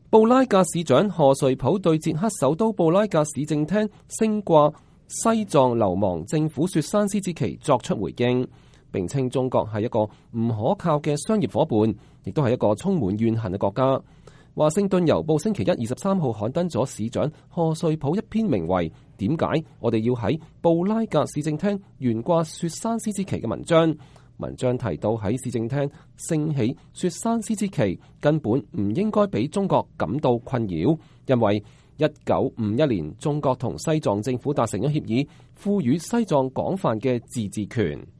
布拉格市長賀瑞普對捷克首都布拉格市政廳升掛西藏流亡政府雪山獅子旗作出回應，並稱中國係一個唔可靠嘅商業夥伴，亦都係一個充滿怨恨嘅國家。華盛頓郵報星期一23號刊登咗市長賀瑞普一篇名為《點解我哋要喺布拉格市政廳懸掛雪山獅子旗》嘅文章。文章提到喺市政廳升起雪山獅子旗根本唔應該俾中國感到困擾，因為1951年中國同西藏政府達成咗協議，賦予西藏廣泛嘅自治權。